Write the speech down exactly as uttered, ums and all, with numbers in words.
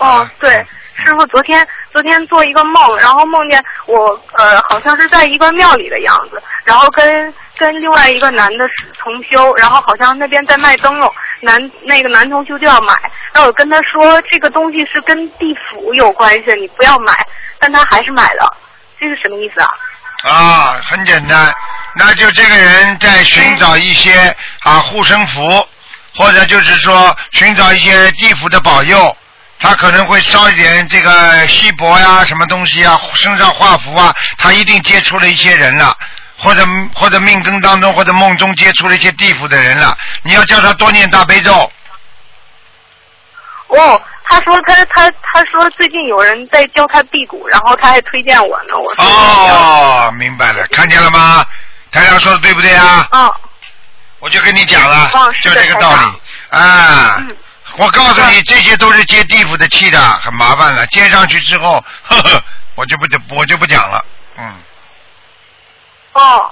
哦，对，师傅，昨天昨天做一个梦，然后梦见我呃好像是在一个庙里的样子，然后跟跟另外一个男的是同修，然后好像那边在卖灯笼，男那个男同修就要买，然后我跟他说这个东西是跟地府有关系，你不要买，但他还是买了，这是什么意思啊？ 啊，很简单，那就这个人在寻找一些啊护身符，或者就是说寻找一些地府的保佑，他可能会烧一点这个锡箔呀什么东西啊，身上画符啊，他一定接触了一些人了，或者或者命根当中或者梦中接触了一些地府的人了，你要叫他多念大悲咒。 哦，他说他他他说最近有人在教他辟谷，然后他还推荐我呢。我说哦，明白了，看见了吗？台长说的对不对啊？ 嗯。 我就跟你讲了， 哦、 就这个道理啊。 嗯。 我告诉你，这些都是接地府的气的，很麻烦了。接上去之后，呵呵，我就不我就不讲了，嗯。 哦。